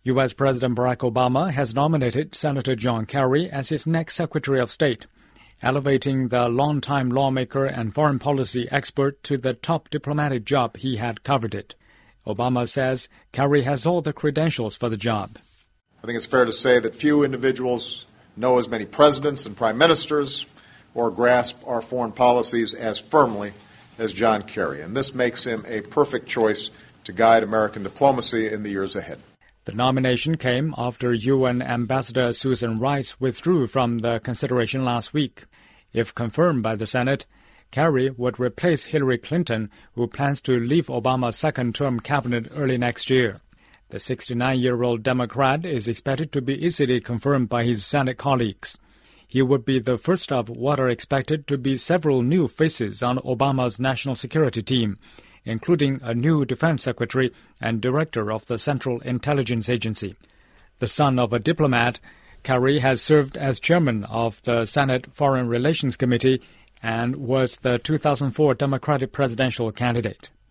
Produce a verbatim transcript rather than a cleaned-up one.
U S. President Barack Obama has nominated Senator John Kerry as his next Secretary of State, elevating the longtime lawmaker and foreign policy expert to the top diplomatic job he had coveted. Obama says Kerry has all the credentials for the job. I think it's fair to say that few individuals know as many presidents and prime ministers or grasp our foreign policies as firmly as John Kerry, and this makes him a perfect choice to guide American diplomacy in the years ahead. The nomination came after U N Ambassador Susan Rice withdrew from the consideration last week. If confirmed by the Senate, Kerry would replace Hillary Clinton, who plans to leave Obama's second-term cabinet early next year. The sixty-nine-year-old Democrat is expected to be easily confirmed by his Senate colleagues. He would be the first of what are expected to be several new faces on Obama's national security team, including a new defense secretary and director of the Central Intelligence Agency. The son of a diplomat, Kerry has served as chairman of the Senate Foreign Relations Committee and was the two thousand four Democratic presidential candidate.